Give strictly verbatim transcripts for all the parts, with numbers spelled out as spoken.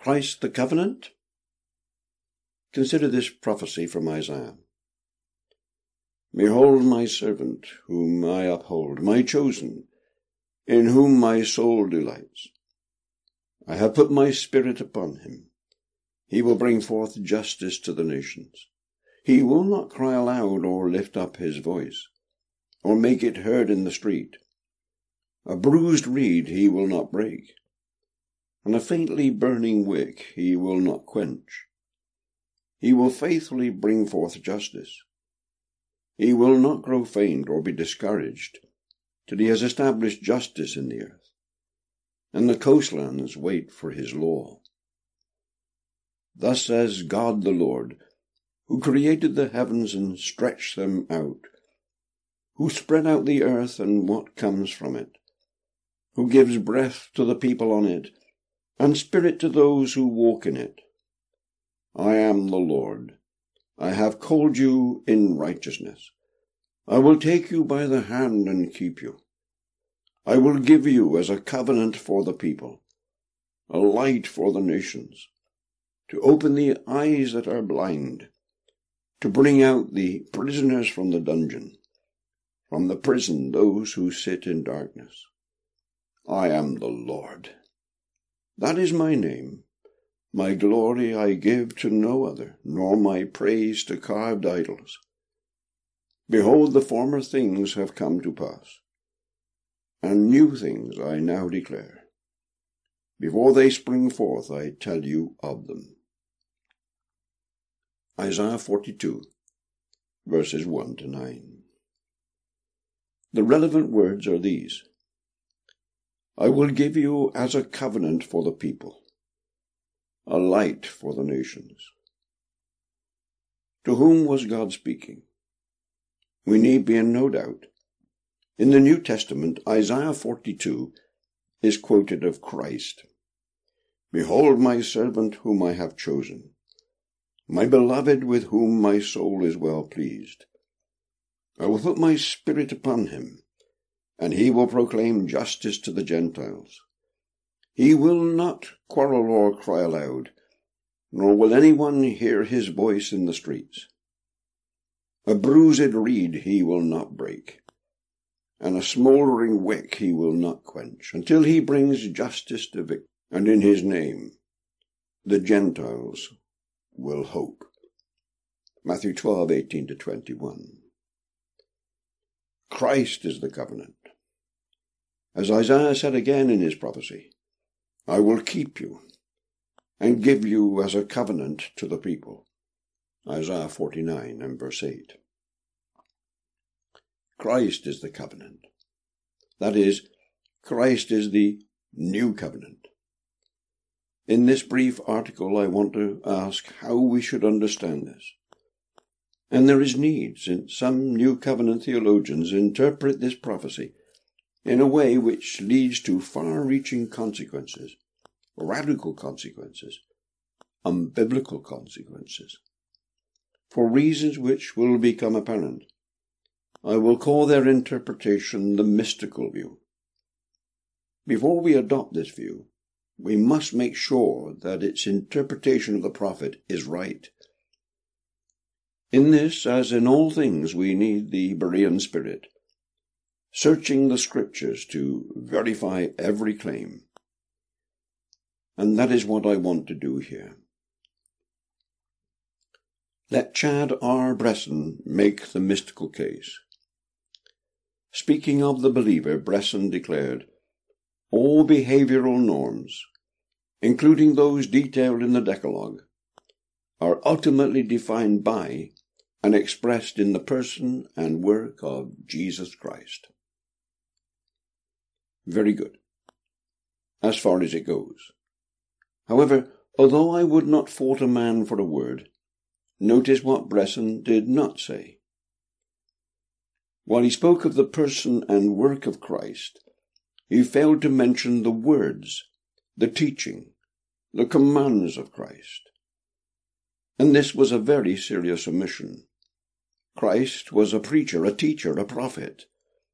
Christ the covenant? Consider this prophecy from Isaiah. Behold my servant, whom I uphold, my chosen, in whom my soul delights. I have put my spirit upon him. He will bring forth justice to the nations. He will not cry aloud or lift up his voice, or make it heard in the street. A bruised reed he will not break, and a faintly burning wick he will not quench. He will faithfully bring forth justice. He will not grow faint or be discouraged till he has established justice in the earth, and the coastlands wait for his law. Thus says God the Lord, who created the heavens and stretched them out, who spread out the earth and what comes from it, who gives breath to the people on it, and spirit to those who walk in it. I am the Lord. I have called you in righteousness. I will take you by the hand and keep you. I will give you as a covenant for the people, a light for the nations, to open the eyes that are blind, to bring out the prisoners from the dungeon, from the prison those who sit in darkness. I am the Lord. That is my name. My glory I give to no other, nor my praise to carved idols. Behold, the former things have come to pass, and new things I now declare. Before they spring forth, I tell you of them. Isaiah forty-two, verses one to nine. The relevant words are these. I will give you as a covenant for the people, a light for the nations. To whom was God speaking? We need be in no doubt. In the New Testament, Isaiah forty-two is quoted of Christ. Behold my servant whom I have chosen, my beloved with whom my soul is well pleased. I will put my spirit upon him, and he will proclaim justice to the Gentiles. He will not quarrel or cry aloud, nor will anyone hear his voice in the streets. A bruised reed he will not break, and a smouldering wick he will not quench, until he brings justice to victory, and in his name the Gentiles will hope. Matthew twelve, eighteen to twenty-one. Christ is the covenant. As Isaiah said again in his prophecy, I will keep you and give you as a covenant to the people. Isaiah forty-nine and verse eight. Christ is the covenant. That is, Christ is the new covenant. In this brief article, I want to ask how we should understand this. And there is need, since some New Covenant theologians interpret this prophecy in a way which leads to far-reaching consequences, radical consequences, unbiblical consequences. For reasons which will become apparent, I will call their interpretation the mystical view. Before we adopt this view, we must make sure that its interpretation of the prophet is right. In this, as in all things, we need the Berean spirit, searching the scriptures to verify every claim. And that is what I want to do here. Let Chad R. Bresson make the mystical case. Speaking of the believer, Bresson declared, all behavioral norms, including those detailed in the Decalogue, are ultimately defined by and expressed in the person and work of Jesus Christ. Very good, as far as it goes. However, although I would not fault a man for a word, notice what Bresson did not say. While he spoke of the person and work of Christ, he failed to mention the words, the teaching, the commands of Christ. And this was a very serious omission. Christ was a preacher, a teacher, a prophet.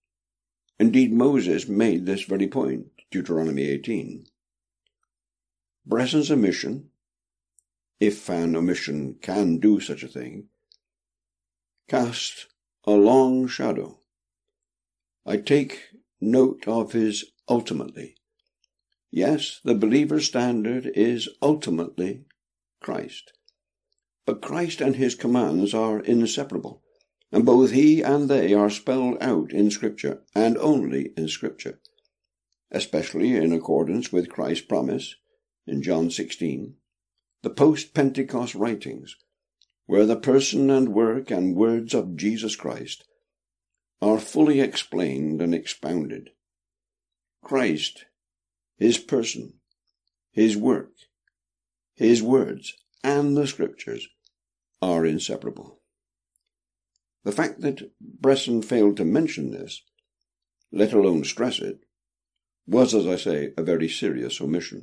Indeed, Moses made this very point, Deuteronomy eighteen. Bresson's omission, if an omission can do such a thing, cast a long shadow. I take note of his ultimately. Yes, the believer's standard is ultimately Christ. But Christ and his commands are inseparable, and both he and they are spelled out in Scripture, and only in Scripture, especially in accordance with Christ's promise in John sixteen, the post-Pentecost writings, where the person and work and words of Jesus Christ are fully explained and expounded. Christ, his person, his work, his words, and the Scriptures are inseparable. The fact that Bresson failed to mention this, let alone stress it, was, as I say, a very serious omission.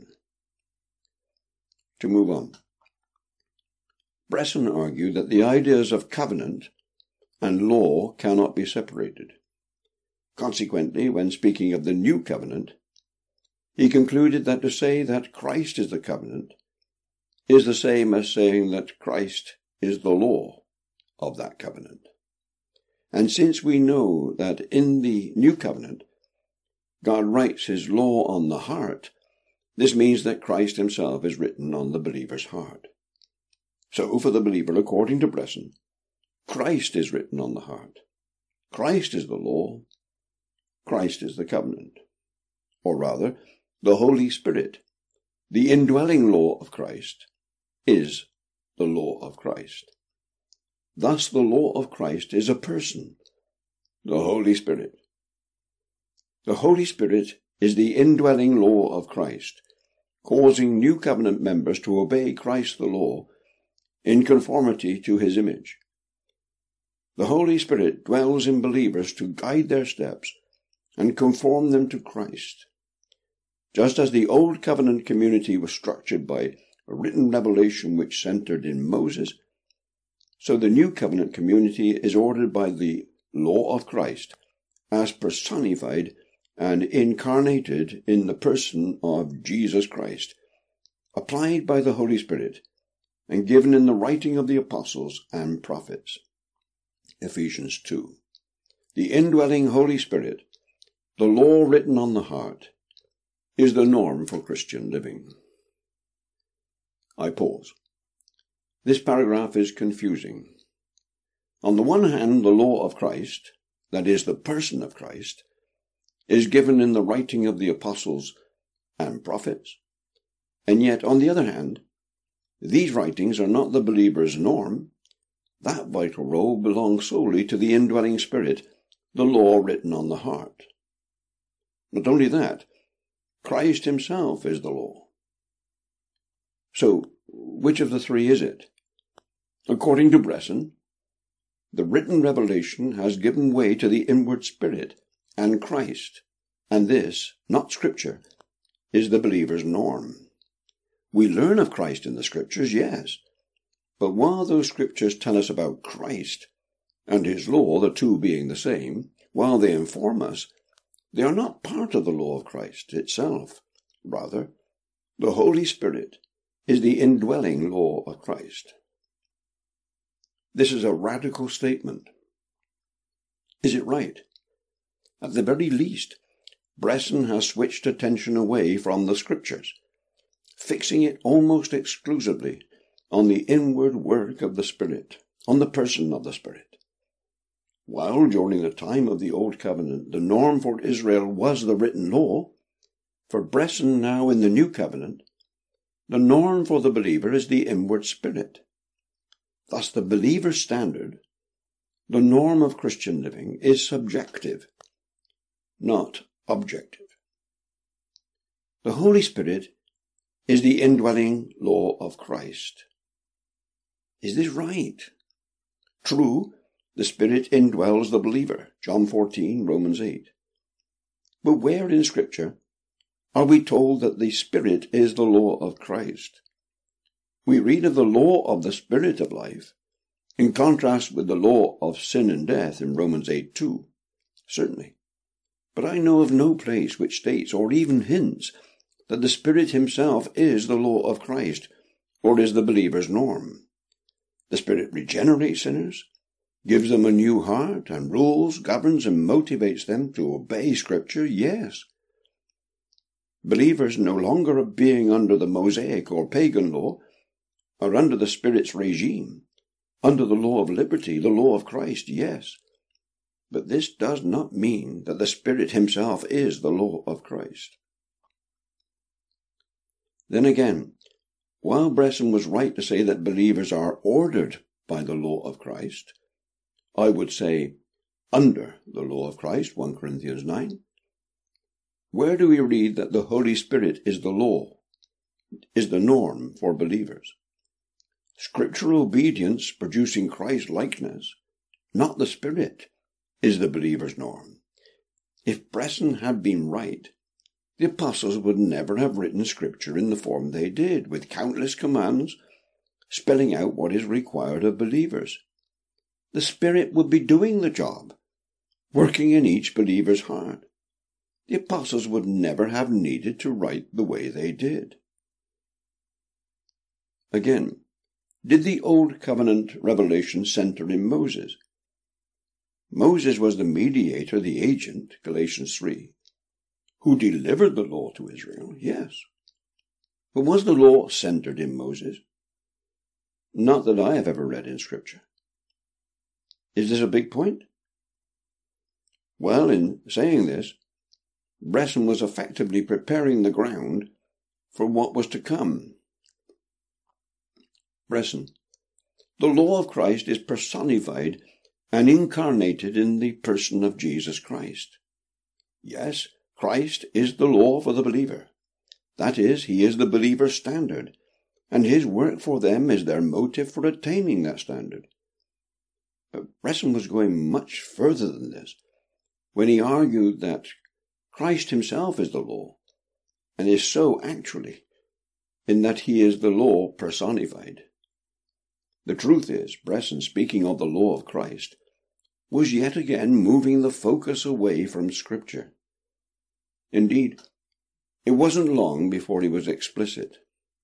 To move on. Bresson argued that the ideas of covenant and law cannot be separated. Consequently, when speaking of the new covenant, he concluded that to say that Christ is the covenant is the same as saying that Christ is the law of that covenant. And since we know that in the new covenant God writes his law on the heart, this means that Christ himself is written on the believer's heart. So for the believer, according to Bresson, Christ is written on the heart. Christ is the law. Christ is the covenant. Or rather, the Holy Spirit, the indwelling law of Christ, is the law of Christ. Thus the law of Christ is a person, the Holy Spirit. The Holy Spirit is the indwelling law of Christ, causing new covenant members to obey Christ the law in conformity to his image. The Holy Spirit dwells in believers to guide their steps and conform them to Christ. Just as the Old Covenant community was structured by a written revelation which centered in Moses, so the New Covenant community is ordered by the law of Christ as personified and incarnated in the person of Jesus Christ, applied by the Holy Spirit and given in the writing of the apostles and prophets. Ephesians two. The indwelling Holy Spirit, the law written on the heart, is the norm for Christian living. I pause. This paragraph is confusing. On the one hand, the law of Christ, that is, the person of Christ, is given in the writing of the apostles and prophets, and yet, on the other hand, these writings are not the believer's norm. That vital role belongs solely to the indwelling Spirit, the law written on the heart. Not only that, Christ himself is the law. So, which of the three is it? According to Bresson, the written revelation has given way to the inward Spirit and Christ, and this, not Scripture, is the believer's norm. We learn of Christ in the Scriptures, yes, but while those Scriptures tell us about Christ and his law, the two being the same, while they inform us, they are not part of the law of Christ itself. Rather, the Holy Spirit is the indwelling law of Christ. This is a radical statement. Is it right? At the very least, Bresson has switched attention away from the Scriptures, fixing it almost exclusively on the inward work of the Spirit, on the person of the Spirit. While during the time of the Old Covenant the norm for Israel was the written law, for Bresson now in the New Covenant, the norm for the believer is the inward Spirit. Thus the believer's standard, the norm of Christian living, is subjective, not objective. The Holy Spirit is the indwelling law of Christ. Is this right? True, the Spirit indwells the believer, John fourteen, Romans eight. But where in Scripture are we told that the Spirit is the law of Christ? We read of the law of the Spirit of life, in contrast with the law of sin and death in Romans eight two, certainly. But I know of no place which states or even hints that the Spirit himself is the law of Christ, or is the believer's norm. The Spirit regenerates sinners, gives them a new heart, and rules, governs, and motivates them to obey Scripture, yes. Believers no longer are being under the Mosaic or pagan law, are under the Spirit's regime, under the law of liberty, the law of Christ, yes. But this does not mean that the Spirit himself is the law of Christ. Then again, while Bresson was right to say that believers are ordered by the law of Christ, I would say under the law of Christ, First Corinthians nine, where do we read that the Holy Spirit is the law, is the norm for believers? Scriptural obedience producing Christ-likeness, not the Spirit, is the believer's norm. If Bresson had been right, the apostles would never have written Scripture in the form they did, with countless commands spelling out what is required of believers. The Spirit would be doing the job, working in each believer's heart. The apostles would never have needed to write the way they did. Again, did the Old Covenant revelation center in Moses? Moses was the mediator, the agent, Galatians three, who delivered the law to Israel, yes. But was the law centered in Moses? Not that I have ever read in Scripture. Is this a big point? Well, in saying this, Bresson was effectively preparing the ground for what was to come. Bresson, the law of Christ is personified and incarnated in the person of Jesus Christ. Yes, Christ is the law for the believer. That is, he is the believer's standard, and his work for them is their motive for attaining that standard. But Bresson was going much further than this when he argued that Christ himself is the law, and is so actually, in that he is the law personified. The truth is, Bresson, speaking of the law of Christ, was yet again moving the focus away from Scripture. Indeed, it wasn't long before he was explicit.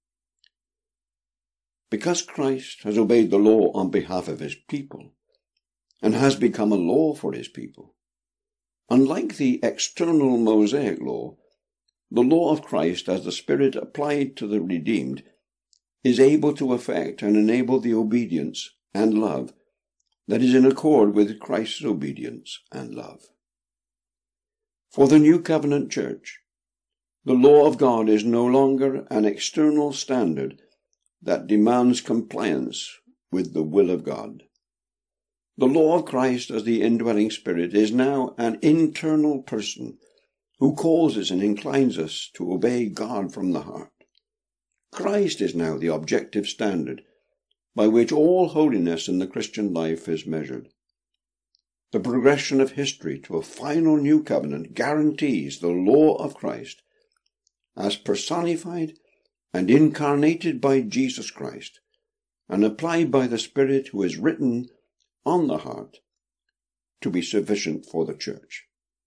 Because Christ has obeyed the law on behalf of his people, and has become a law for his people, unlike the external Mosaic law, the law of Christ as the Spirit applied to the redeemed is able to effect and enable the obedience and love that is in accord with Christ's obedience and love. For the New Covenant Church, the law of God is no longer an external standard that demands compliance with the will of God. The law of Christ as the indwelling Spirit is now an internal person who calls us and inclines us to obey God from the heart. Christ is now the objective standard by which all holiness in the Christian life is measured. The progression of history to a final new covenant guarantees the law of Christ as personified and incarnated by Jesus Christ and applied by the Spirit who is written on the heart to be sufficient for the church.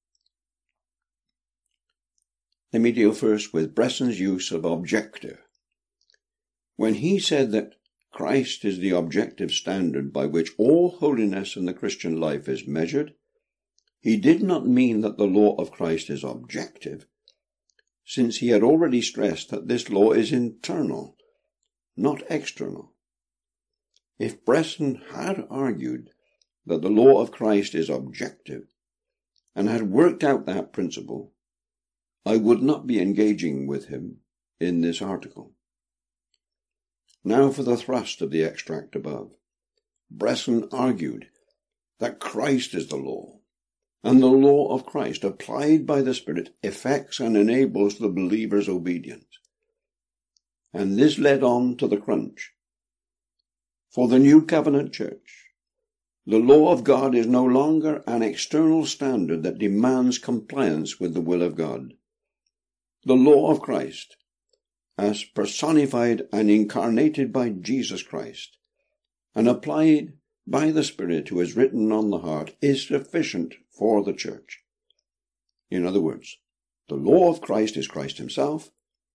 Let me deal first with Bresson's use of objective. When he said that Christ is the objective standard by which all holiness in the Christian life is measured, he did not mean that the law of Christ is objective, since he had already stressed that this law is internal, not external. If Bresson had argued that the law of Christ is objective, and had worked out that principle, I would not be engaging with him in this article. Now for the thrust of the extract above. Bresson argued that Christ is the law, and the law of Christ, applied by the Spirit, effects and enables the believer's obedience. And this led on to the crunch. For the New Covenant Church, the law of God is no longer an external standard that demands compliance with the will of God. The law of Christ, as personified and incarnated by Jesus Christ, and applied by the Spirit who is written on the heart, is sufficient for the church. In other words, the law of Christ is Christ himself,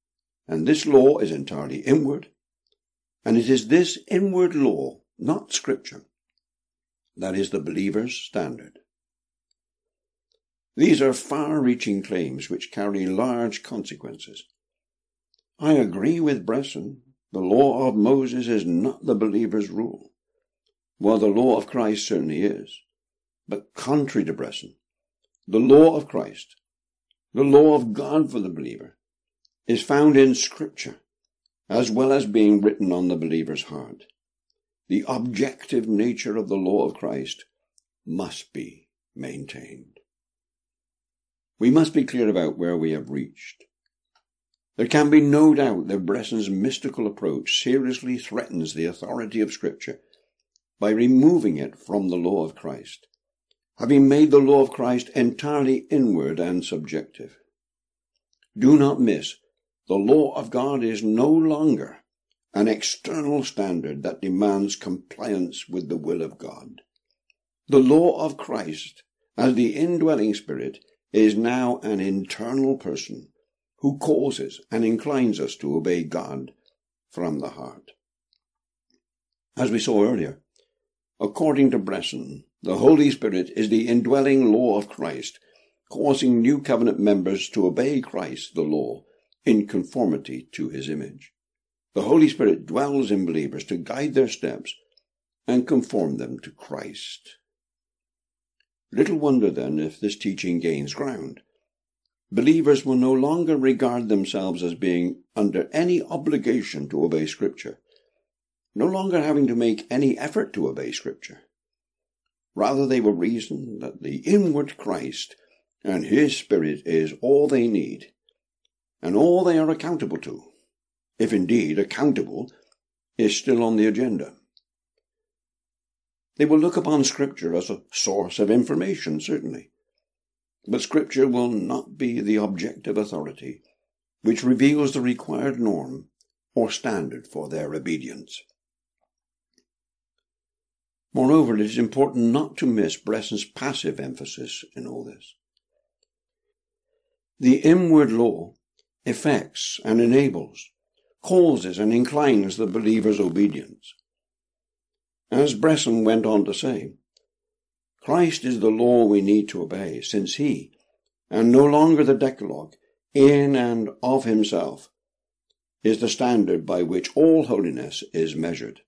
And this law is entirely inward, and it is this inward law, not Scripture, that is the believer's standard. These are far-reaching claims which carry large consequences. I agree with Bresson. The law of Moses is not the believer's rule, while the law of Christ certainly is. But contrary to Bresson, the law of Christ, the law of God for the believer, is found in Scripture, as well as being written on the believer's heart. The objective nature of the law of Christ must be maintained. We must be clear about where we have reached. There can be no doubt that Bresson's mystical approach seriously threatens the authority of Scripture by removing it from the law of Christ, having made the law of Christ entirely inward and subjective. Do not miss, the law of God is no longer an external standard that demands compliance with the will of God. The law of Christ, as the indwelling Spirit, is now an internal person who causes and inclines us to obey God from the heart. As we saw earlier, according to Bresson, the Holy Spirit is the indwelling law of Christ, causing new covenant members to obey Christ, the law, in conformity to his image. The Holy Spirit dwells in believers to guide their steps and conform them to Christ. Little wonder, then, if this teaching gains ground. Believers will no longer regard themselves as being under any obligation to obey Scripture, no longer having to make any effort to obey Scripture. Rather, they will reason that the inward Christ and his Spirit is all they need, and all they are accountable to, if indeed accountable is still on the agenda. They will look upon Scripture as a source of information, certainly, but Scripture will not be the objective authority which reveals the required norm or standard for their obedience. Moreover, it is important not to miss Bresson's passive emphasis in all this. The inward law effects and enables, causes and inclines the believer's obedience. As Bresson went on to say, Christ is the law we need to obey, since he, and no longer the Decalogue, in and of himself, is the standard by which all holiness is measured.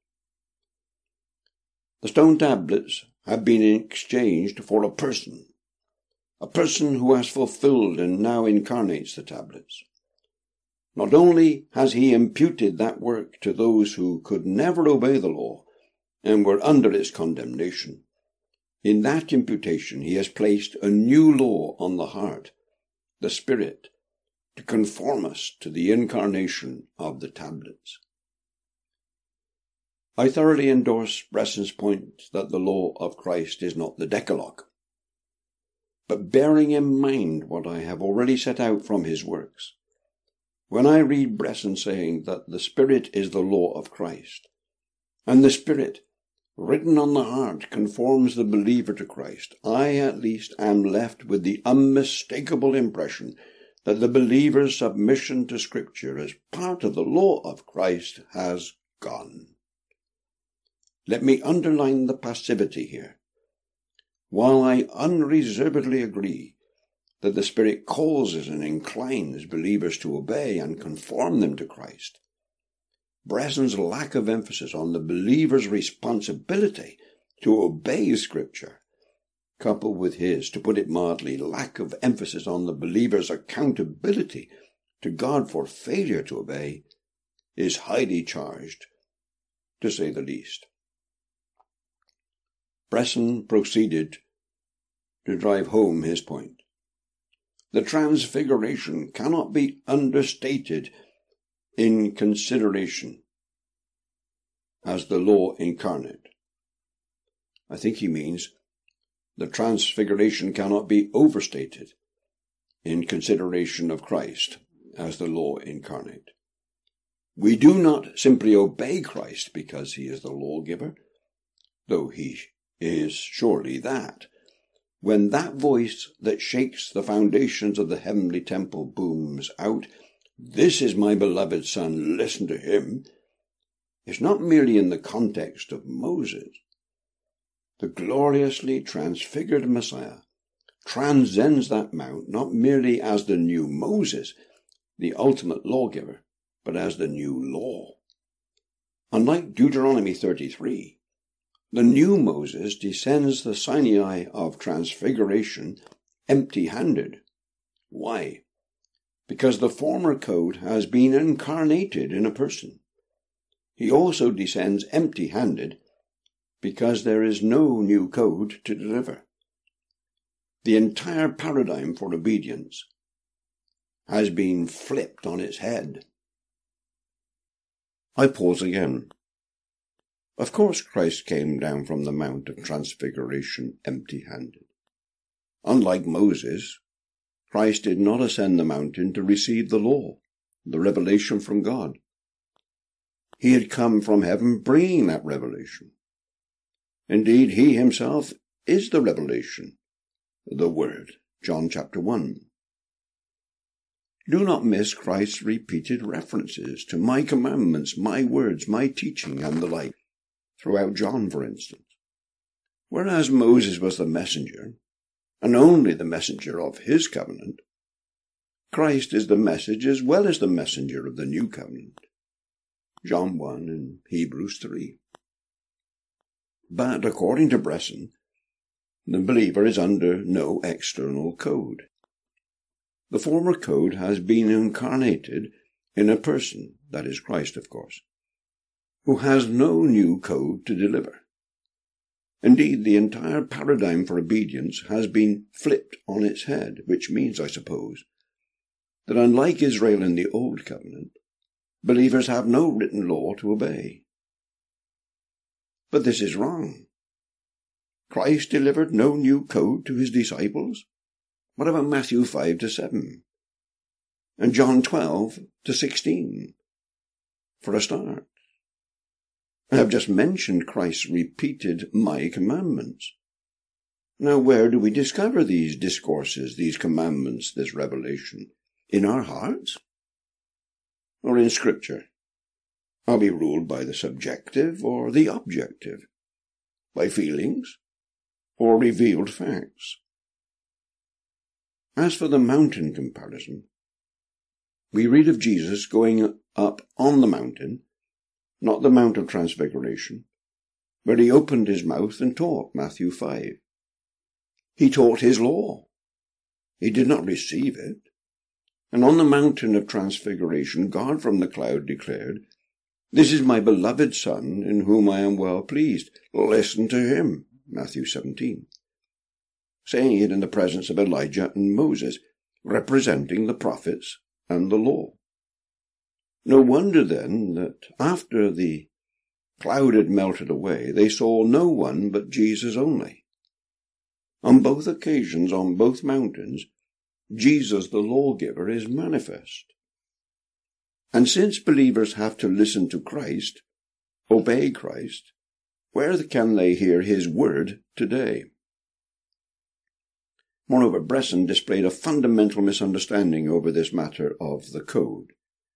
The stone tablets have been exchanged for a person, a person who has fulfilled and now incarnates the tablets. Not only has he imputed that work to those who could never obey the law and were under its condemnation, in that imputation he has placed a new law on the heart, the Spirit, to conform us to the incarnation of the tablets. I thoroughly endorse Bresson's point that the law of Christ is not the Decalogue. But bearing in mind what I have already set out from his works, when I read Bresson saying that the Spirit is the law of Christ, and the Spirit, written on the heart, conforms the believer to Christ, I at least am left with the unmistakable impression that the believer's submission to Scripture as part of the law of Christ has gone. Let me underline the passivity here. While I unreservedly agree that the Spirit causes and inclines believers to obey and conform them to Christ, Bresson's lack of emphasis on the believer's responsibility to obey Scripture, coupled with his, to put it mildly, lack of emphasis on the believer's accountability to God for failure to obey, is highly charged, to say the least. Bresson proceeded to drive home his point. The transfiguration cannot be understated in consideration as the law incarnate. I think he means the transfiguration cannot be overstated in consideration of Christ as the law incarnate. We do not simply obey Christ because he is the lawgiver, though he is surely that. When that voice that shakes the foundations of the heavenly temple booms out, "This is my beloved Son, listen to him," is not merely in the context of Moses. The gloriously transfigured Messiah transcends that mount not merely as the new Moses, the ultimate lawgiver, but as the new law. Unlike Deuteronomy thirty-three, the new Moses descends the Sinai of transfiguration empty-handed. Why? Because the former code has been incarnated in a person. He also descends empty-handed because there is no new code to deliver. The entire paradigm for obedience has been flipped on its head. I pause again. Of course Christ came down from the Mount of Transfiguration empty-handed. Unlike Moses, Christ did not ascend the mountain to receive the law, the revelation from God. He had come from heaven bringing that revelation. Indeed, he himself is the revelation, the Word. John chapter one. Do not miss Christ's repeated references to my commandments, my words, my teaching, and the like, throughout John, for instance. Whereas Moses was the messenger, and only the messenger of his covenant, Christ is the message as well as the messenger of the new covenant. John one and Hebrews three. But according to Bresson, the believer is under no external code. The former code has been incarnated in a person, that is Christ, of course, who has no new code to deliver. Indeed, the entire paradigm for obedience has been flipped on its head, which means, I suppose, that unlike Israel in the Old Covenant, believers have no written law to obey. But this is wrong. Christ delivered no new code to his disciples. What about Matthew five to seven? And John twelve to sixteen? For a start, I have just mentioned Christ's repeated my commandments. Now, where do we discover these discourses, these commandments, this revelation? In our hearts? Or in Scripture? Are we ruled by the subjective or the objective? By feelings or revealed facts? As for the mountain comparison, we read of Jesus going up on the mountain, not the Mount of Transfiguration, where he opened his mouth and taught, Matthew five. He taught his law. He did not receive it. And on the mountain of Transfiguration, God from the cloud declared, "This is my beloved Son, in whom I am well pleased. Listen to him," Matthew seventeen. Saying it in the presence of Elijah and Moses, representing the prophets and the law. No wonder then that after the cloud had melted away, they saw no one but Jesus only. On both occasions, on both mountains, Jesus the lawgiver is manifest. And since believers have to listen to Christ, obey Christ, where can they hear his word today? Moreover, Bresson displayed a fundamental misunderstanding over this matter of the code.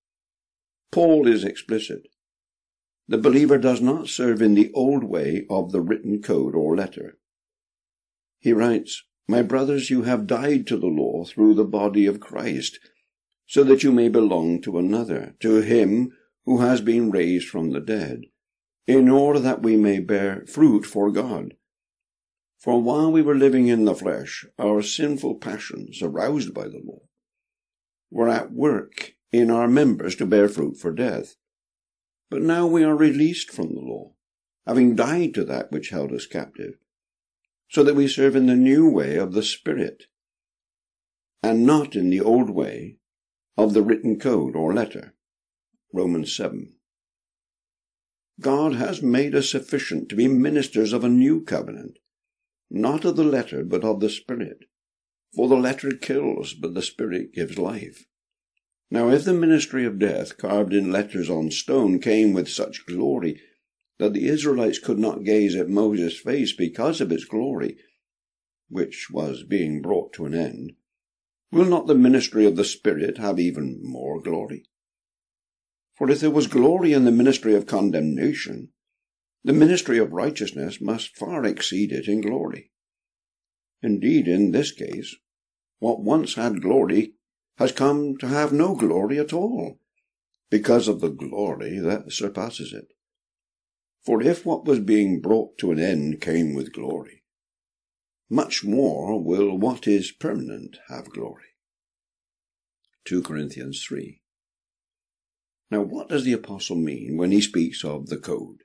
Paul is explicit. The believer does not serve in the old way of the written code or letter. He writes, "My brothers, you have died to the law through the body of Christ, so that you may belong to another, to him who has been raised from the dead, in order that we may bear fruit for God. For while we were living in the flesh, our sinful passions, aroused by the law, were at work in our members to bear fruit for death. But now we are released from the law, having died to that which held us captive, so that we serve in the new way of the Spirit, and not in the old way of the written code or letter." Romans seven. God has made us sufficient to be ministers of a new covenant, not of the letter, but of the Spirit. For the letter kills, but the Spirit gives life. Now if the ministry of death, carved in letters on stone, came with such glory that the Israelites could not gaze at Moses' face because of its glory, which was being brought to an end, will not the ministry of the Spirit have even more glory? For if there was glory in the ministry of condemnation, the ministry of righteousness must far exceed it in glory. Indeed, in this case, what once had glory has come to have no glory at all, because of the glory that surpasses it. For if what was being brought to an end came with glory, much more will what is permanent have glory. Second Corinthians three. Now, what does the apostle mean when he speaks of the code?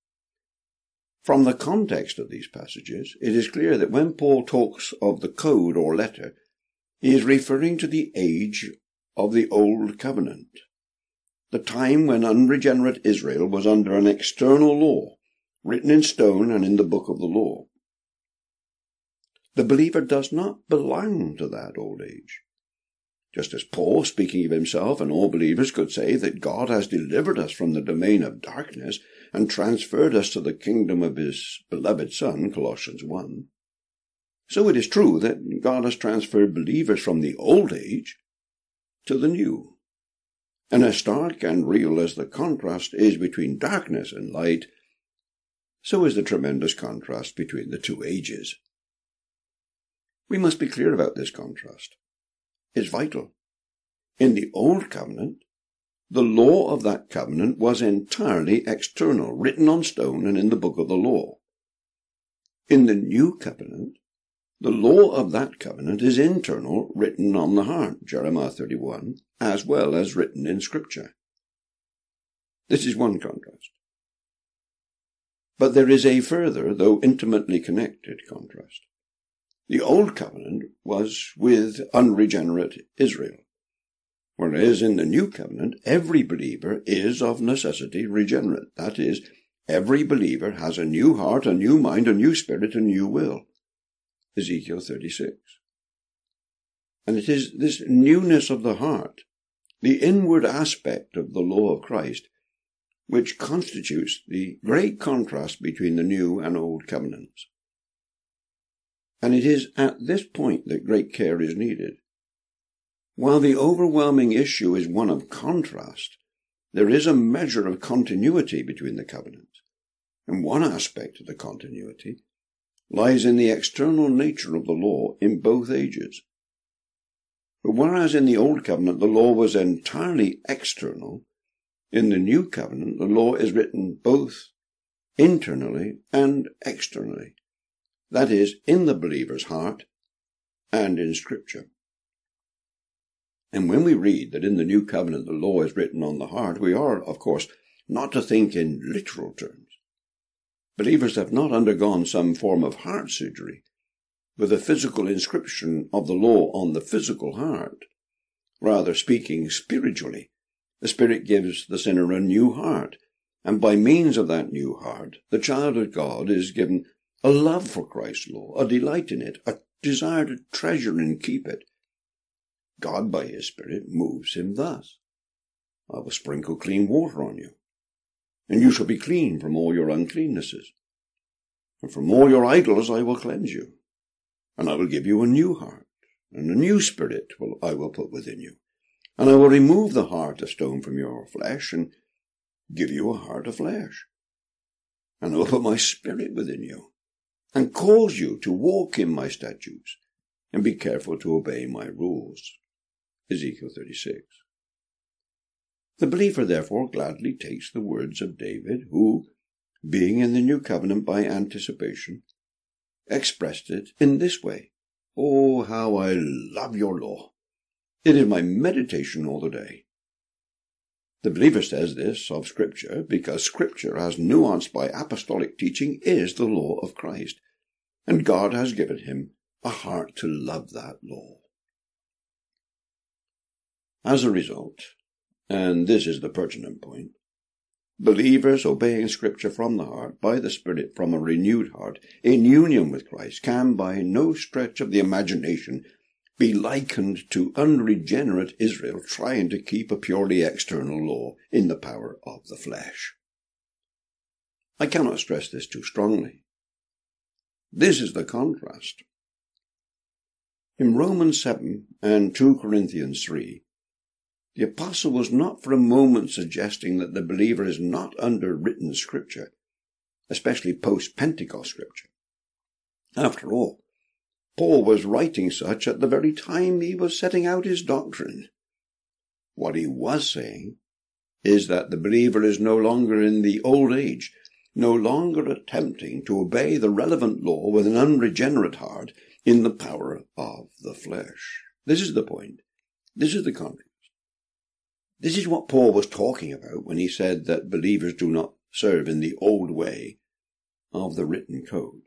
From the context of these passages, it is clear that when Paul talks of the code or letter, he is referring to the age of the Old Covenant, the time when unregenerate Israel was under an external law, written in stone and in the book of the law. The believer does not belong to that old age. Just as Paul, speaking of himself and all believers, could say that God has delivered us from the domain of darkness and transferred us to the kingdom of his beloved Son, Colossians one, so it is true that God has transferred believers from the old age to the new. And as stark and real as the contrast is between darkness and light, so is the tremendous contrast between the two ages. We must be clear about this contrast. It's vital. In the Old Covenant, the law of that covenant was entirely external, written on stone and in the book of the law. In the New Covenant, the law of that covenant is internal, written on the heart, Jeremiah thirty-one, as well as written in Scripture. This is one contrast. But there is a further, though intimately connected, contrast. The Old Covenant was with unregenerate Israel, whereas in the New Covenant, every believer is of necessity regenerate. That is, every believer has a new heart, a new mind, a new spirit, a new will. Ezekiel thirty-six. And it is this newness of the heart, the inward aspect of the law of Christ, which constitutes the great contrast between the new and old covenants. And it is at this point that great care is needed. While the overwhelming issue is one of contrast, there is a measure of continuity between the covenants, and one aspect of the continuity lies in the external nature of the law in both ages. But whereas in the Old Covenant the law was entirely external, in the New Covenant the law is written both internally and externally, that is, in the believer's heart and in Scripture. And when we read that in the New Covenant the law is written on the heart, we are, of course, not to think in literal terms. Believers have not undergone some form of heart surgery with a physical inscription of the law on the physical heart. Rather, speaking spiritually, the Spirit gives the sinner a new heart, and by means of that new heart, the child of God is given a love for Christ's law, a delight in it, a desire to treasure and keep it. God, by his Spirit, moves him thus: I will sprinkle clean water on you, and you shall be clean from all your uncleannesses. And from all your idols I will cleanse you. And I will give you a new heart, and a new spirit will I will put within you. And I will remove the heart of stone from your flesh, and give you a heart of flesh. And I will put my spirit within you, and cause you to walk in my statutes, and be careful to obey my rules. Ezekiel thirty-six. The believer therefore gladly takes the words of David, who, being in the new covenant by anticipation, expressed it in this way: Oh, how I love your law! It is my meditation all the day. The believer says this of Scripture because Scripture, as nuanced by apostolic teaching, is the law of Christ, and God has given him a heart to love that law. As a result, and this is the pertinent point, believers obeying Scripture from the heart, by the Spirit from a renewed heart, in union with Christ, can by no stretch of the imagination be likened to unregenerate Israel trying to keep a purely external law in the power of the flesh. I cannot stress this too strongly. This is the contrast. In Romans seven and two Corinthians three, the apostle was not for a moment suggesting that the believer is not under written scripture, especially post-Pentecost scripture. After all, Paul was writing such at the very time he was setting out his doctrine. What he was saying is that the believer is no longer in the old age, no longer attempting to obey the relevant law with an unregenerate heart in the power of the flesh. This is the point. This is the contrast. This is what Paul was talking about when he said that believers do not serve in the old way of the written code.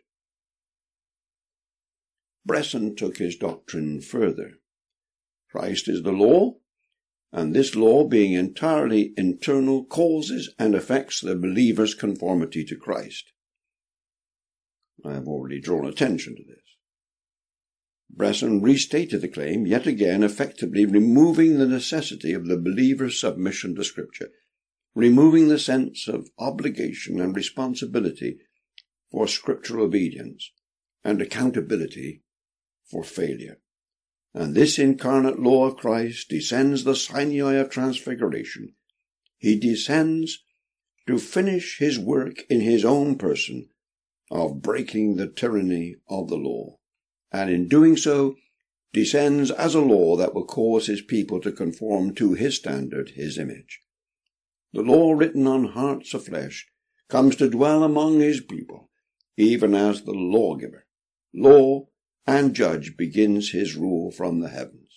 Bresson took his doctrine further. Christ is the law, and this law, being entirely internal, causes and affects the believer's conformity to Christ. I have already drawn attention to this. Bresson restated the claim, yet again effectively removing the necessity of the believer's submission to Scripture, removing the sense of obligation and responsibility for scriptural obedience and accountability for failure. And this incarnate law of Christ descends the Sinai of transfiguration. He descends to finish his work in his own person of breaking the tyranny of the law, and in doing so descends as a law that will cause his people to conform to his standard, his image. The law written on hearts of flesh comes to dwell among his people, even as the lawgiver, law, and judge begins his rule from the heavens.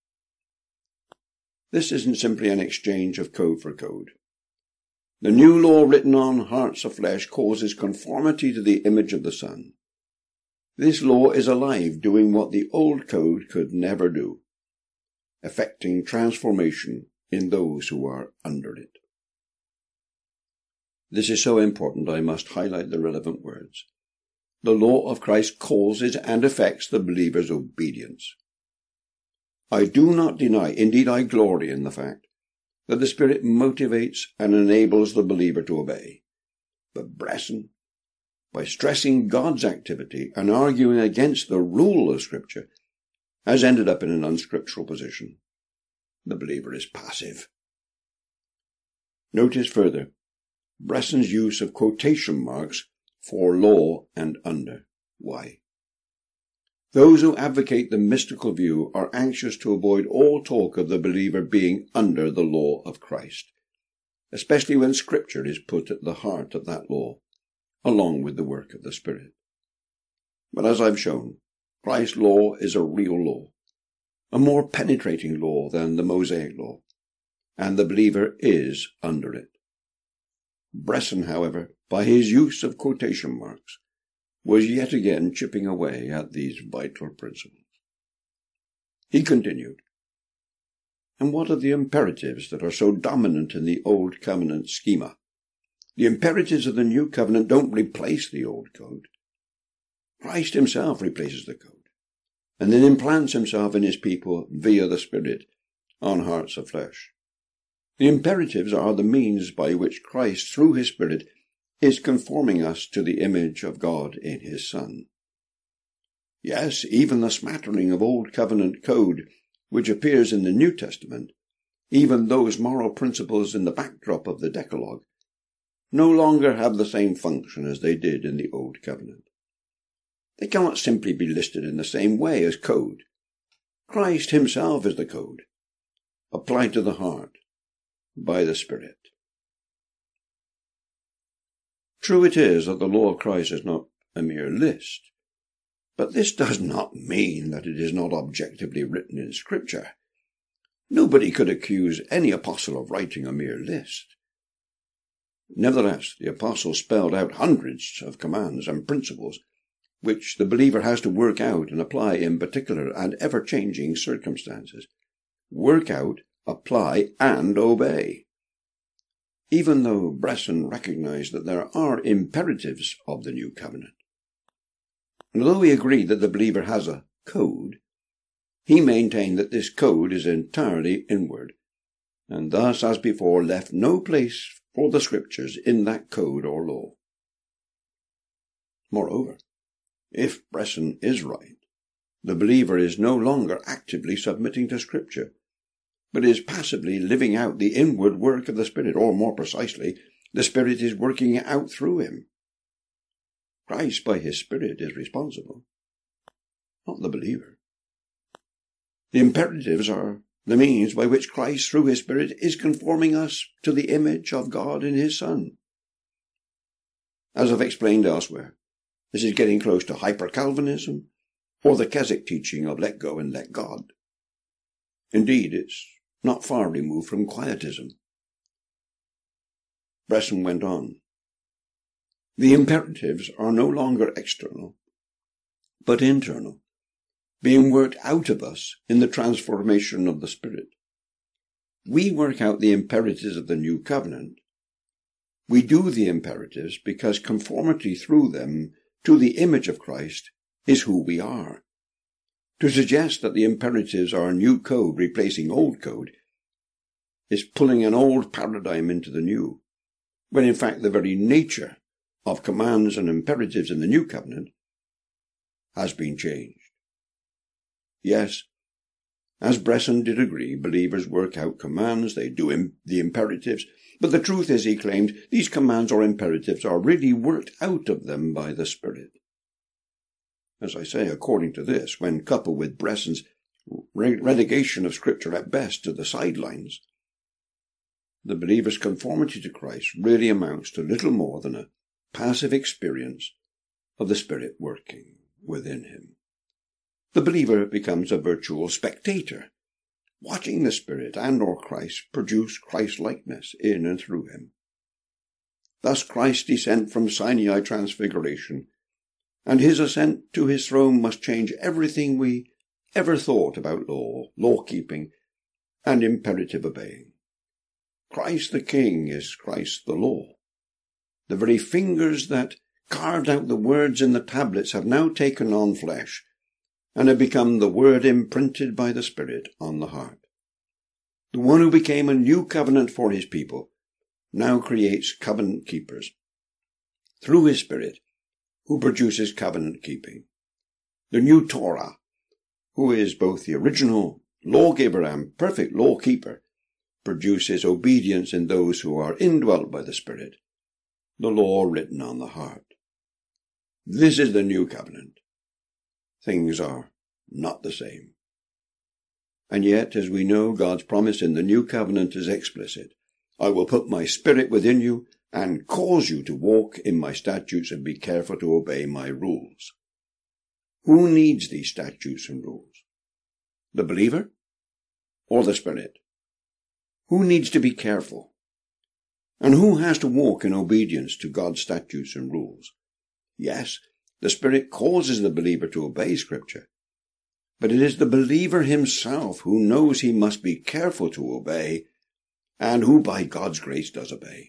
This isn't simply an exchange of code for code. The new law written on hearts of flesh causes conformity to the image of the Son. This law is alive, doing what the old code could never do, effecting transformation in those who are under it. This is so important I must highlight the relevant words. The law of Christ causes and affects the believer's obedience. I do not deny, indeed I glory in the fact, that the Spirit motivates and enables the believer to obey. But Bresson, by stressing God's activity and arguing against the rule of Scripture, has ended up in an unscriptural position. The believer is passive. Notice further Bresson's use of quotation marks for law and under. Why? Those who advocate the mystical view are anxious to avoid all talk of the believer being under the law of Christ, especially when Scripture is put at the heart of that law, along with the work of the Spirit. But as I've shown, Christ's law is a real law, a more penetrating law than the Mosaic law, and the believer is under it. Bresson, however, by his use of quotation marks, was yet again chipping away at these vital principles. He continued, and what are the imperatives that are so dominant in the Old Covenant schema? The imperatives of the New Covenant don't replace the Old Code. Christ himself replaces the code, and then implants himself in his people via the Spirit on hearts of flesh. The imperatives are the means by which Christ, through his Spirit, is conforming us to the image of God in his Son. Yes, even the smattering of Old Covenant code which appears in the New Testament, even those moral principles in the backdrop of the Decalogue, no longer have the same function as they did in the Old Covenant. They cannot simply be listed in the same way as code. Christ himself is the code, applied to the heart by the Spirit. True it is that the law of Christ is not a mere list, but this does not mean that it is not objectively written in Scripture. Nobody could accuse any apostle of writing a mere list. Nevertheless, the apostle spelled out hundreds of commands and principles which the believer has to work out and apply in particular and ever-changing circumstances. Work out, apply, and obey. Even though Bresson recognized that there are imperatives of the New Covenant, and although he agreed that the believer has a code, he maintained that this code is entirely inward, and thus, as before, left no place for the Scriptures in that code or law. Moreover, if Bresson is right, the believer is no longer actively submitting to Scripture, but is passively living out the inward work of the Spirit, or more precisely, the Spirit is working it out through him. Christ, by his Spirit, is responsible, not the believer. The imperatives are the means by which Christ, through his Spirit, is conforming us to the image of God in his Son. As I've explained elsewhere, this is getting close to hyper-Calvinism, or the Keswick teaching of let go and let God. Indeed, it's not far removed from quietism. Bresson went on. The imperatives are no longer external, but internal, being worked out of us in the transformation of the Spirit. We work out the imperatives of the new covenant. We do the imperatives because conformity through them to the image of Christ is who we are. To suggest that the imperatives are new code replacing old code is pulling an old paradigm into the new, when in fact the very nature of commands and imperatives in the new covenant has been changed. Yes, as Bresson did agree, believers work out commands, they do im- the imperatives, but the truth is, he claimed, these commands or imperatives are really worked out of them by the Spirit. As I say, according to this, when coupled with Bresson's re- relegation of Scripture at best to the sidelines, the believer's conformity to Christ really amounts to little more than a passive experience of the Spirit working within him. The believer becomes a virtual spectator, watching the Spirit and or Christ produce Christ-likeness in and through him. Thus Christ's descent from Sinai transfiguration and his ascent to his throne must change everything we ever thought about law, law-keeping, and imperative obeying. Christ the King is Christ the law. The very fingers that carved out the words in the tablets have now taken on flesh, and have become the word imprinted by the Spirit on the heart. The one who became a new covenant for his people now creates covenant keepers through his Spirit, who produces covenant keeping. The new Torah, who is both the original lawgiver and perfect law keeper, produces obedience in those who are indwelt by the Spirit, the law written on the heart. This is the new covenant. Things are not the same. And yet, as we know, God's promise in the new covenant is explicit. I will put my Spirit within you and cause you to walk in my statutes and be careful to obey my rules. Who needs these statutes and rules? The believer or the Spirit? Who needs to be careful? And who has to walk in obedience to God's statutes and rules? Yes, the Spirit causes the believer to obey Scripture, but it is the believer himself who knows he must be careful to obey, and who by God's grace does obey.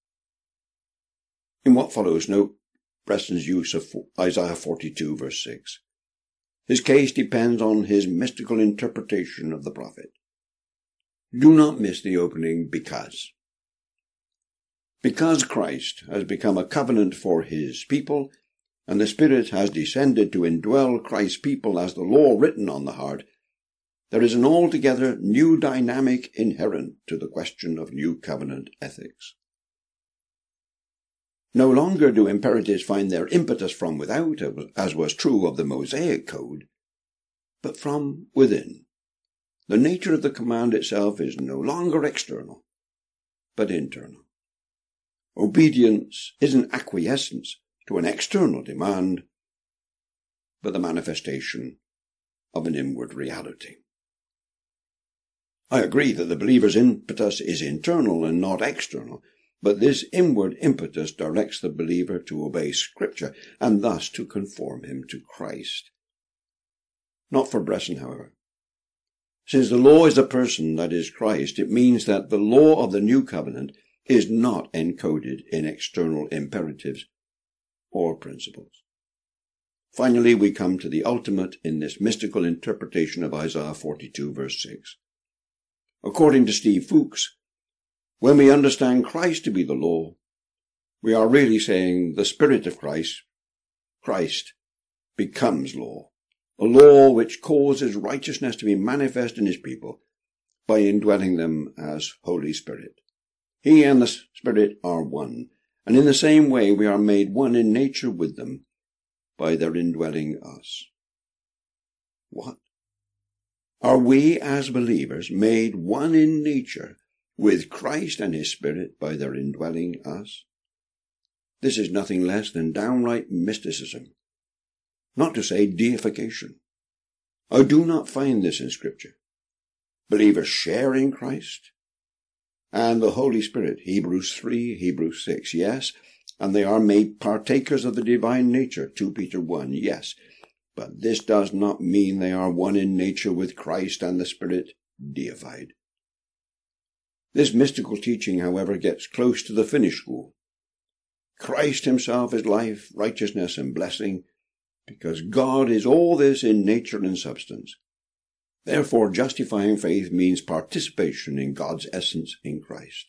In what follows, note Bresson's use of Isaiah forty-two, verse six. His case depends on his mystical interpretation of the prophet. Do not miss the opening because. Because Christ has become a covenant for his people, and the Spirit has descended to indwell Christ's people as the law written on the heart, there is an altogether new dynamic inherent to the question of new covenant ethics. No longer do imperatives find their impetus from without, as was true of the Mosaic Code, but from within. The nature of the command itself is no longer external, but internal. Obedience is an acquiescence to an external demand, but the manifestation of an inward reality. I agree that the believer's impetus is internal and not external, but this inward impetus directs the believer to obey Scripture and thus to conform him to Christ. Not for Bresson, however. Since the law is the person that is Christ, it means that the law of the new covenant is not encoded in external imperatives or principles. Finally, we come to the ultimate in this mystical interpretation of Isaiah forty-two, verse six. According to Steve Fuchs, when we understand Christ to be the law, we are really saying the Spirit of Christ, Christ, becomes law. a law which causes righteousness to be manifest in his people by indwelling them as Holy Spirit. He and the Spirit are one, and in the same way we are made one in nature with them by their indwelling us. What? Are we as believers made one in nature with Christ and his Spirit by their indwelling us? This is nothing less than downright mysticism, not to say deification. I do not find this in Scripture. Believers share in Christ and the Holy Spirit, Hebrews three, Hebrews six, yes, and they are made partakers of the divine nature, Second Peter one, yes, but this does not mean they are one in nature with Christ and the Spirit deified. This mystical teaching, however, gets close to the finished school. Christ himself is life, righteousness, and blessing, because God is all this in nature and substance. Therefore, justifying faith means participation in God's essence in Christ.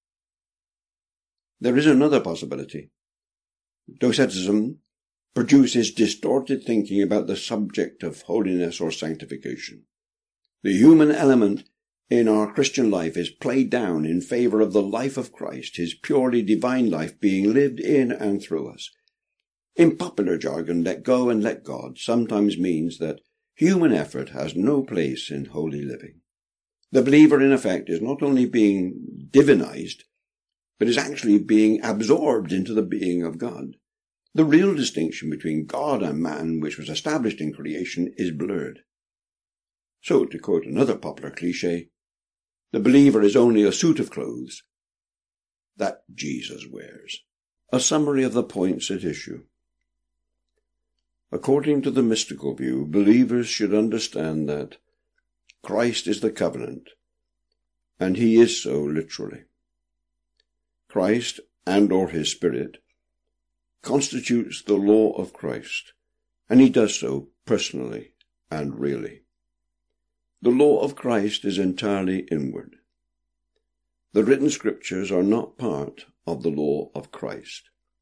There is another possibility. Docetism produces distorted thinking about the subject of holiness or sanctification. The human element in our Christian life is played down in favor of the life of Christ, his purely divine life being lived in and through us. In popular jargon, let go and let God sometimes means that human effort has no place in holy living. The believer, in effect, is not only being divinized, but is actually being absorbed into the being of God. The real distinction between God and man, which was established in creation, is blurred. So, to quote another popular cliché, the believer is only a suit of clothes that Jesus wears. A summary of the points at issue. According to the mystical view, believers should understand that Christ is the covenant, and he is so literally. Christ, and or his Spirit, constitutes the law of Christ, and he does so personally and really. The law of Christ is entirely inward. The written scriptures are not part of the law of Christ.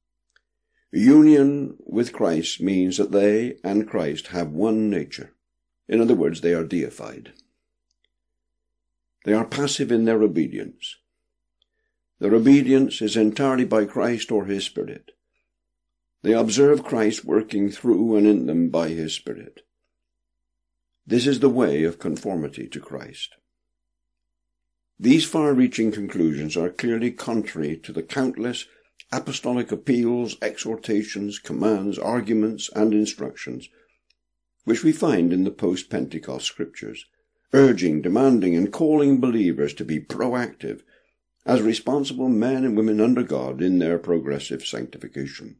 Union with Christ means that they and Christ have one nature. In other words, they are deified. They are passive in their obedience. Their obedience is entirely by Christ or his Spirit. They observe Christ working through and in them by his Spirit. This is the way of conformity to Christ. These far-reaching conclusions are clearly contrary to the countless apostolic appeals, exhortations, commands, arguments, and instructions which we find in the post-Pentecost scriptures, urging, demanding, and calling believers to be proactive as responsible men and women under God in their progressive sanctification.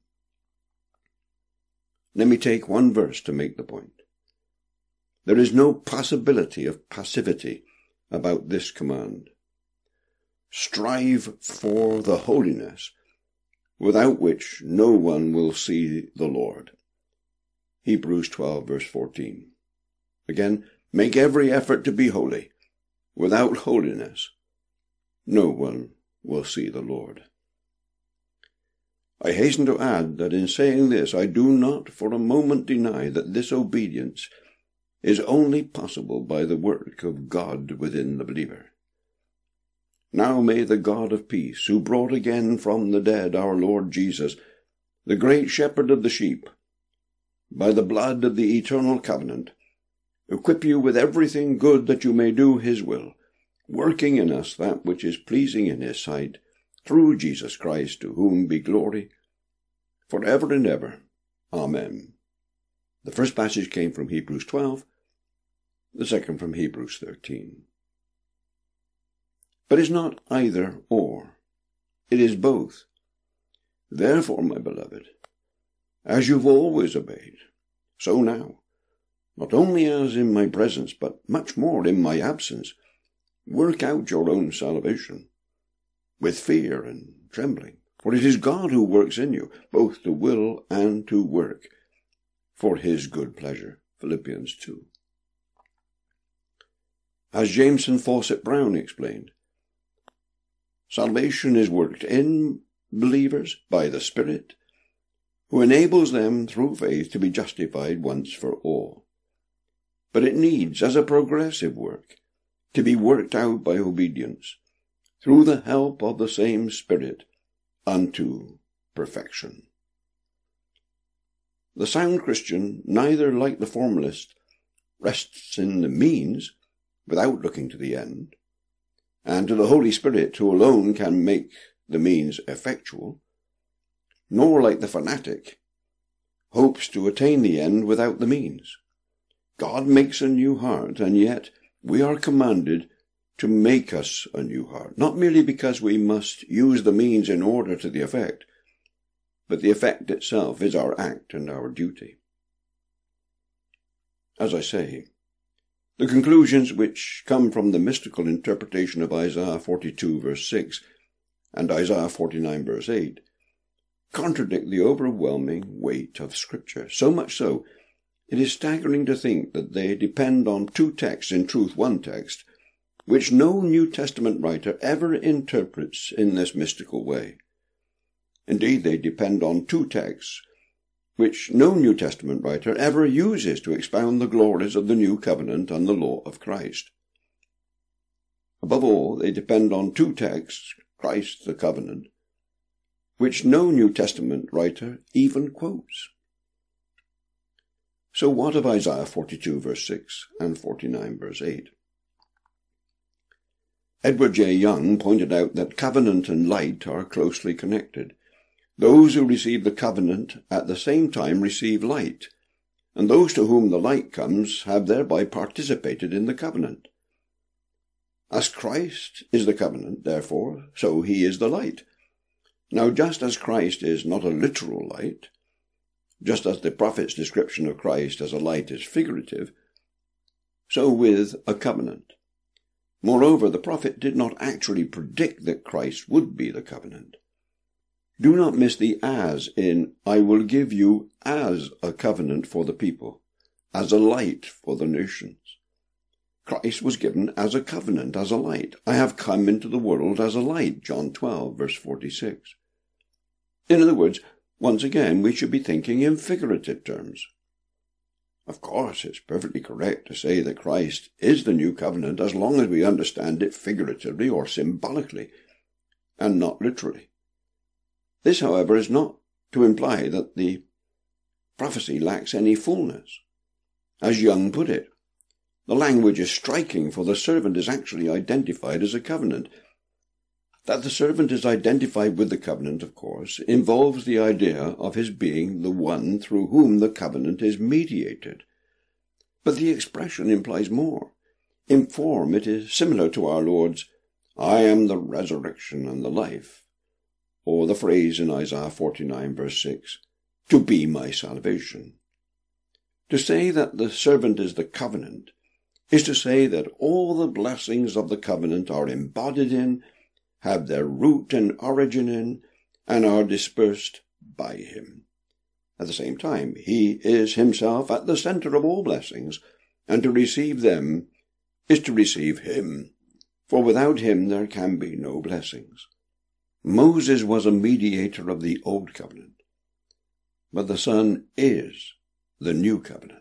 Let me take one verse to make the point. There is no possibility of passivity about this command. Strive for the holiness without which no one will see the Lord. Hebrews twelve, verse fourteen. Again, make every effort to be holy. Without holiness, no one will see the Lord. I hasten to add that in saying this, I do not for a moment deny that this obedience is only possible by the work of God within the believer. Now may the God of peace, who brought again from the dead our Lord Jesus, the great shepherd of the sheep, by the blood of the eternal covenant, equip you with everything good that you may do his will, working in us that which is pleasing in his sight, through Jesus Christ, to whom be glory, for ever and ever. Amen. The first passage came from Hebrews twelve, the second from Hebrews thirteen. But it's not either or. It is both. Therefore, my beloved, as you've always obeyed, so now, not only as in my presence, but much more in my absence, work out your own salvation, with fear and trembling. For it is God who works in you, both to will and to work, for his good pleasure. Philippians two. As Jameson Fawcett Brown explained, salvation is worked in believers by the Spirit, who enables them through faith to be justified once for all. but it needs, as a progressive work, to be worked out by obedience, through the help of the same Spirit, unto perfection. The sound Christian, neither like the formalist, rests in the means, without looking to the end, and to the Holy Spirit, who alone can make the means effectual, nor like the fanatic, hopes to attain the end without the means. God makes a new heart, and yet we are commanded to make us a new heart, not merely because we must use the means in order to the effect, but the effect itself is our act and our duty. As I say, the conclusions which come from the mystical interpretation of Isaiah forty-two verse six and Isaiah forty-nine verse eight contradict the overwhelming weight of Scripture, so much so it is staggering to think that they depend on two texts, in truth one text, which no New Testament writer ever interprets in this mystical way. Indeed, they depend on two texts which no New Testament writer ever uses to expound the glories of the New Covenant and the law of Christ. Above all, they depend on two texts, Christ the Covenant, which no New Testament writer even quotes. So what of Isaiah forty-two verse six and forty-nine verse eight? Edward J. Young pointed out that covenant and light are closely connected. Those who receive the covenant at the same time receive light, and those to whom the light comes have thereby participated in the covenant. As Christ is the covenant, therefore, so he is the light. Now, just as Christ is not a literal light, just as the prophet's description of Christ as a light is figurative, so with a covenant. Moreover, the prophet did not actually predict that Christ would be the covenant. Do not miss the as in, I will give you as a covenant for the people, as a light for the nations. Christ was given as a covenant, as a light. I have come into the world as a light, John twelve, verse forty-six. In other words, once again, we should be thinking in figurative terms. Of course, it's perfectly correct to say that Christ is the new covenant as long as we understand it figuratively or symbolically, and not literally. This, however, is not to imply that the prophecy lacks any fullness. As Young put it, the language is striking, for the servant is actually identified as a covenant. That the servant is identified with the covenant, of course, involves the idea of his being the one through whom the covenant is mediated. But the expression implies more. In form, it is similar to our Lord's, I am the resurrection and the life, or the phrase in Isaiah forty-nine verse six, to be my salvation. To say that the servant is the covenant is to say that all the blessings of the covenant are embodied in, have their root and origin in, and are dispersed by him. At the same time, he is himself at the center of all blessings, and to receive them is to receive him, for without him there can be no blessings. Moses was a mediator of the old covenant, but the Son is the new covenant.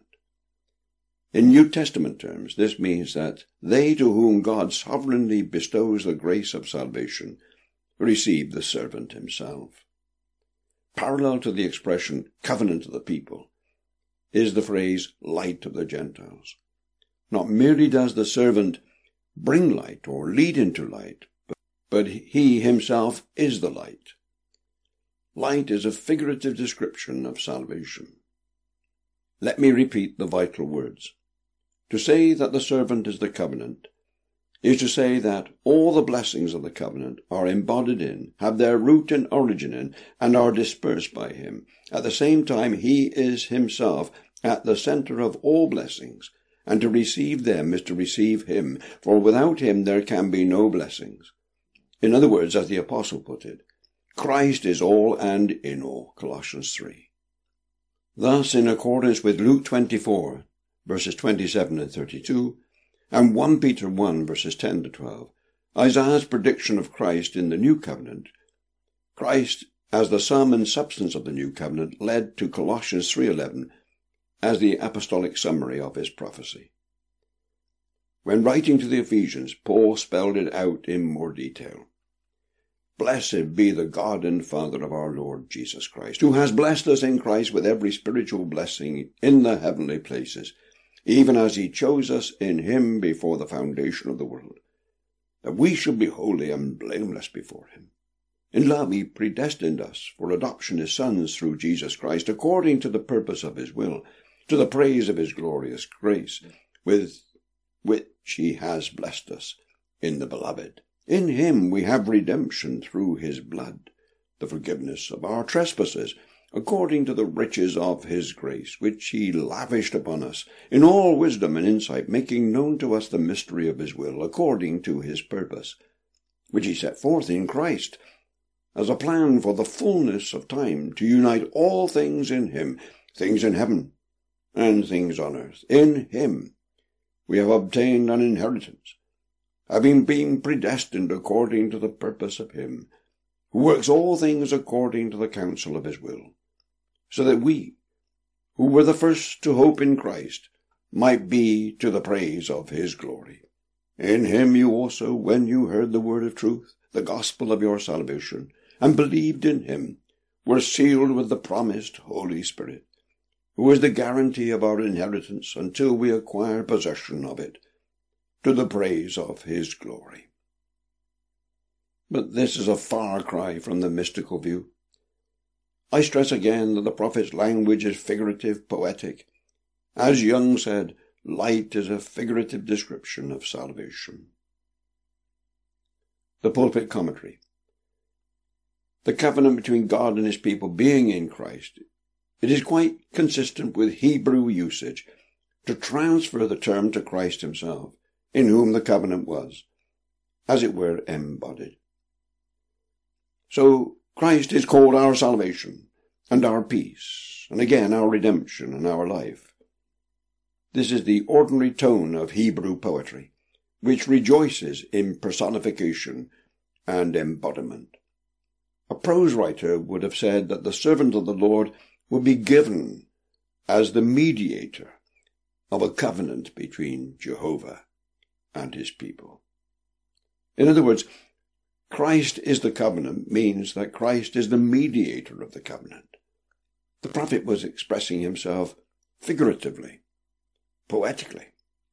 In New Testament terms, this means that they to whom God sovereignly bestows the grace of salvation receive the servant himself. Parallel to the expression covenant of the people is the phrase light of the Gentiles. Not merely does the servant bring light or lead into light, but he himself is the light. Light is a figurative description of salvation. Let me repeat the vital words. To say that the servant is the covenant is to say that all the blessings of the covenant are embodied in, have their root and origin in, and are dispersed by him. At the same time, he is himself at the center of all blessings, and to receive them is to receive him, for without him there can be no blessings. In other words, as the apostle put it, Christ is all and in all, Colossians three. Thus, in accordance with Luke twenty-four, verses twenty-seven and thirty-two, and First Peter one, verses ten to twelve, Isaiah's prediction of Christ in the new covenant, Christ as the sum and substance of the new covenant, led to Colossians three eleven as the apostolic summary of his prophecy. When writing to the Ephesians, Paul spelled it out in more detail. Blessed be the God and Father of our Lord Jesus Christ, who has blessed us in Christ with every spiritual blessing in the heavenly places, even as he chose us in him before the foundation of the world, that we should be holy and blameless before him. In love he predestined us for adoption as sons through Jesus Christ, according to the purpose of his will, to the praise of his glorious grace, with which he has blessed us in the Beloved. In him we have redemption through his blood, the forgiveness of our trespasses, according to the riches of his grace, which he lavished upon us in all wisdom and insight, making known to us the mystery of his will, according to his purpose, which he set forth in Christ, as a plan for the fullness of time, to unite all things in him, things in heaven and things on earth. In him we have obtained an inheritance, having been predestined according to the purpose of him, who works all things according to the counsel of his will, so that we, who were the first to hope in Christ, might be to the praise of his glory. In him you also, when you heard the word of truth, the gospel of your salvation, and believed in him, were sealed with the promised Holy Spirit, who is the guarantee of our inheritance until we acquire possession of it, to the praise of his glory. But this is a far cry from the mystical view. I stress again that the prophet's language is figurative, poetic. As Young said, light is a figurative description of salvation. The Pulpit Commentary. The covenant between God and his people being in Christ, it is quite consistent with Hebrew usage to transfer the term to Christ himself, in whom the covenant was, as it were, embodied. So Christ is called our salvation and our peace, and again our redemption and our life. This is the ordinary tone of Hebrew poetry, which rejoices in personification and embodiment. A prose writer would have said that the servant of the Lord would be given as the mediator of a covenant between Jehovah and his people. In other words, Christ is the covenant means that Christ is the mediator of the covenant. The prophet was expressing himself figuratively, poetically.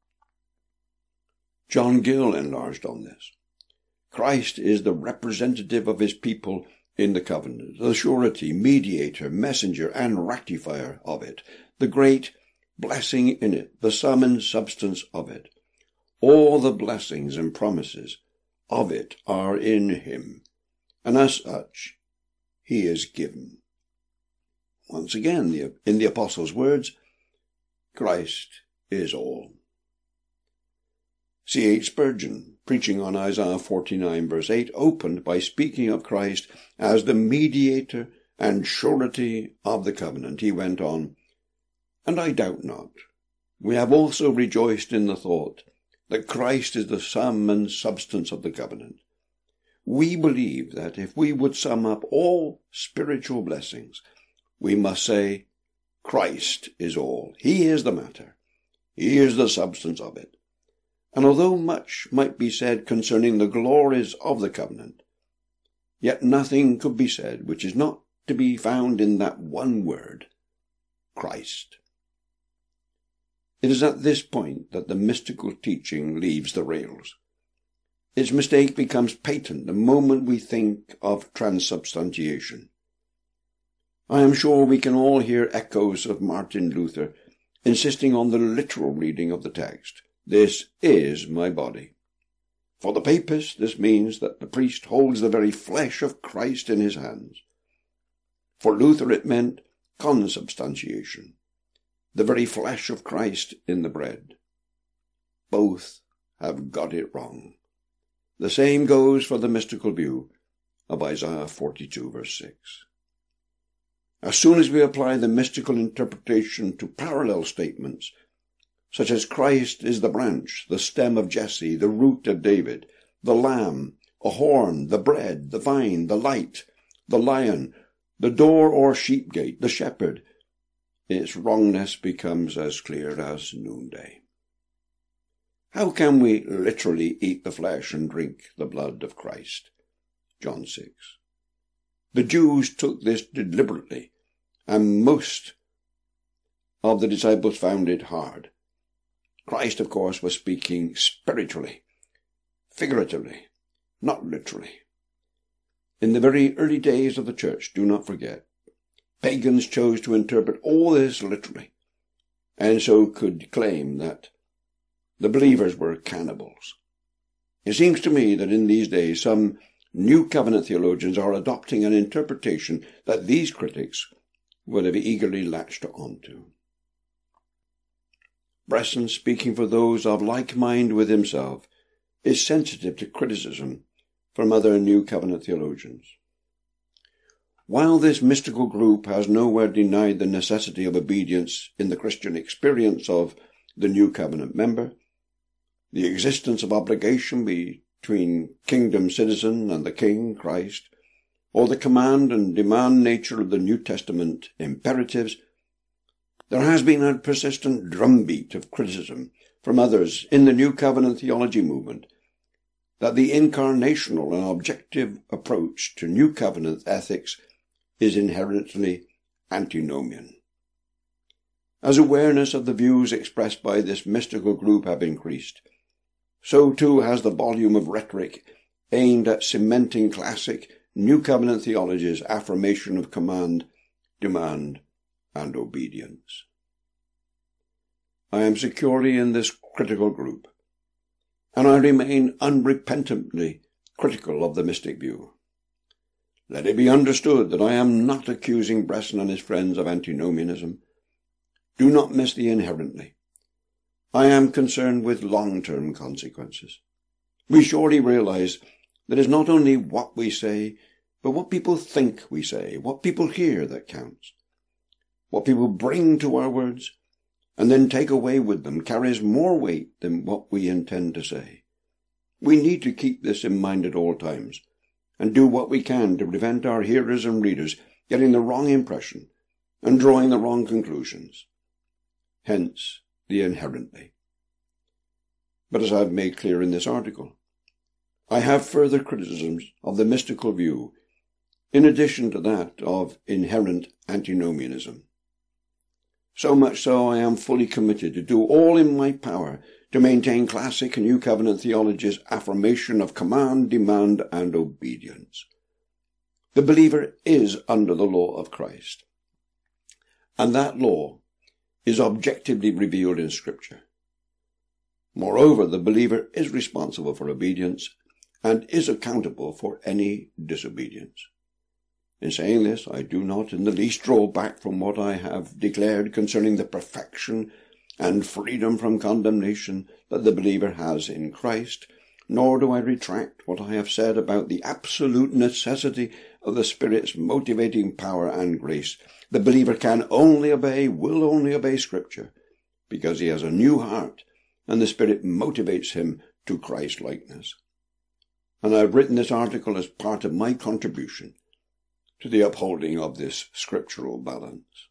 John Gill enlarged on this. Christ is the representative of his people in the covenant, the surety, mediator, messenger, and ratifier of it, the great blessing in it, the sum and substance of it. All the blessings and promises of it are in him, and as such he is given. Once again, in the apostles' words, Christ is all. C H Spurgeon, preaching on Isaiah forty-nine verse eight, opened by speaking of Christ as the mediator and surety of the covenant. He went on, "And I doubt not, we have also rejoiced in the thought that Christ is the sum and substance of the covenant. We believe that if we would sum up all spiritual blessings, we must say, Christ is all. He is the matter. He is the substance of it. And although much might be said concerning the glories of the covenant, yet nothing could be said which is not to be found in that one word, Christ." It is at this point that the mystical teaching leaves the rails. Its mistake becomes patent the moment we think of transubstantiation. I am sure we can all hear echoes of Martin Luther insisting on the literal reading of the text. This is my body. For the papist, this means that the priest holds the very flesh of Christ in his hands. For Luther, it meant consubstantiation, the very flesh of Christ in the bread. Both have got it wrong. The same goes for the mystical view of Isaiah forty-two verse six. As soon as we apply the mystical interpretation to parallel statements, such as Christ is the branch, the stem of Jesse, the root of David, the lamb, a horn, the bread, the vine, the light, the lion, the door or sheep gate, the shepherd, its wrongness becomes as clear as noonday. How can we literally eat the flesh and drink the blood of Christ? John six. The Jews took this deliberately, and most of the disciples found it hard. Christ, of course, was speaking spiritually, figuratively, not literally. In the very early days of the church, do not forget, pagans chose to interpret all this literally, and so could claim that the believers were cannibals. It seems to me that in these days some New Covenant theologians are adopting an interpretation that these critics would have eagerly latched onto. Bresson, speaking for those of like mind with himself, is sensitive to criticism from other New Covenant theologians. While this mystical group has nowhere denied the necessity of obedience in the Christian experience of the New Covenant member, the existence of obligation between kingdom citizen and the King, Christ, or the command and demand nature of the New Testament imperatives, there has been a persistent drumbeat of criticism from others in the New Covenant theology movement that the incarnational and objective approach to New Covenant ethics is inherently antinomian. As awareness of the views expressed by this mystical group have increased, so too has the volume of rhetoric aimed at cementing classic New Covenant theology's affirmation of command, demand, and obedience. I am securely in this critical group, and I remain unrepentantly critical of the mystic view. Let it be understood that I am not accusing Bresson and his friends of antinomianism. Do not miss the inherently. I am concerned with long-term consequences. We surely realize that it is not only what we say, but what people think we say, what people hear that counts. What people bring to our words, and then take away with them, carries more weight than what we intend to say. We need to keep this in mind at all times, and do what we can to prevent our hearers and readers getting the wrong impression and drawing the wrong conclusions. Hence the inherently. But as I have made clear in this article, I have further criticisms of the mystical view, in addition to that of inherent antinomianism. So much so I am fully committed to do all in my power to maintain classic New Covenant theology's affirmation of command, demand, and obedience. The believer is under the law of Christ, and that law is objectively revealed in Scripture. Moreover, the believer is responsible for obedience and is accountable for any disobedience. In saying this, I do not in the least draw back from what I have declared concerning the perfection and freedom from condemnation that the believer has in Christ, nor do I retract what I have said about the absolute necessity of the Spirit's motivating power and grace. The believer can only obey, will only obey Scripture, because he has a new heart, and the Spirit motivates him to Christ-likeness. And I have written this article as part of my contribution to the upholding of this scriptural balance.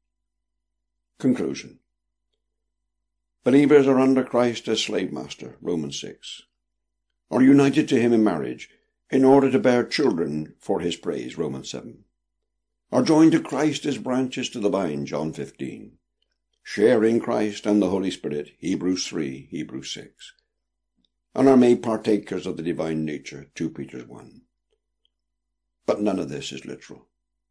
Conclusion. Believers are under Christ as slave master, Romans six, are united to him in marriage in order to bear children for his praise, Romans seven, are joined to Christ as branches to the vine, John fifteen, share in Christ and the Holy Spirit, Hebrews three, Hebrews six, and are made partakers of the divine nature, Second Peter one. But none of this is literal.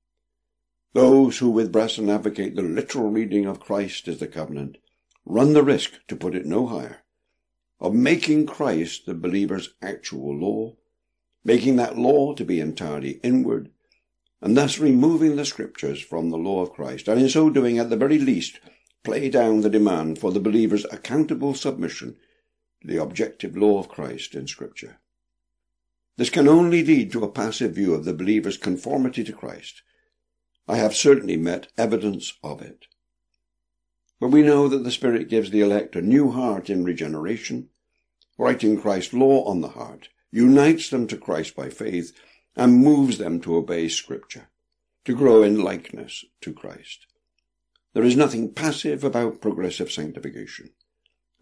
Those who with Bresson advocate the literal reading of Christ as the covenant run the risk, to put it no higher, of making Christ the believer's actual law, making that law to be entirely inward, and thus removing the Scriptures from the law of Christ, and in so doing, at the very least, play down the demand for the believer's accountable submission to the objective law of Christ in Scripture. This can only lead to a passive view of the believer's conformity to Christ. I have certainly met evidence of it. But we know that the Spirit gives the elect a new heart in regeneration, writing Christ's law on the heart, unites them to Christ by faith, and moves them to obey Scripture, to grow in likeness to Christ. There is nothing passive about progressive sanctification,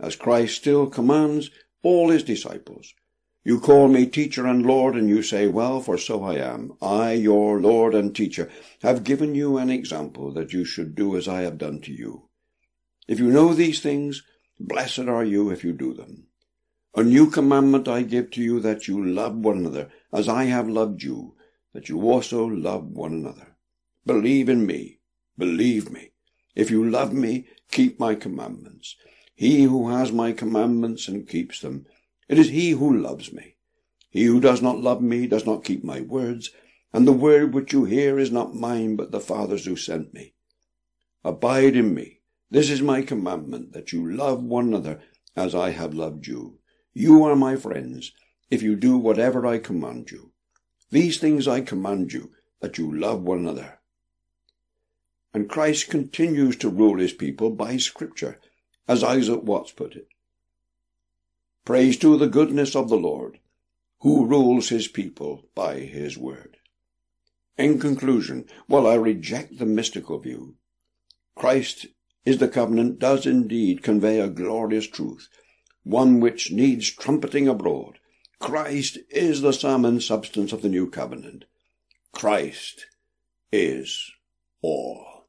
as Christ still commands all his disciples. You call me teacher and Lord, and you say, well, for so I am. I, your Lord and teacher, have given you an example that you should do as I have done to you. If you know these things, blessed are you if you do them. A new commandment I give to you, that you love one another, as I have loved you, that you also love one another. Believe in me. Believe me. If you love me, keep my commandments. He who has my commandments and keeps them, it is he who loves me. He who does not love me does not keep my words, and the word which you hear is not mine, but the Father's who sent me. Abide in me. This is my commandment, that you love one another as I have loved you. You are my friends, if you do whatever I command you. These things I command you, that you love one another. And Christ continues to rule his people by Scripture, as Isaac Watts put it. Praise to the goodness of the Lord, who rules his people by his word. In conclusion, while I reject the mystical view, Christ is the covenant does indeed convey a glorious truth, one which needs trumpeting abroad. Christ is the sum and substance of the new covenant. Christ is all.